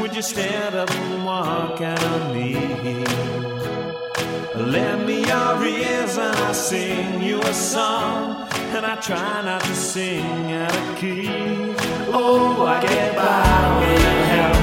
would you stand up and walk out on me? Lend me your ears and I'll sing you a song, and I try not to sing out of key. Oh, I get by without help.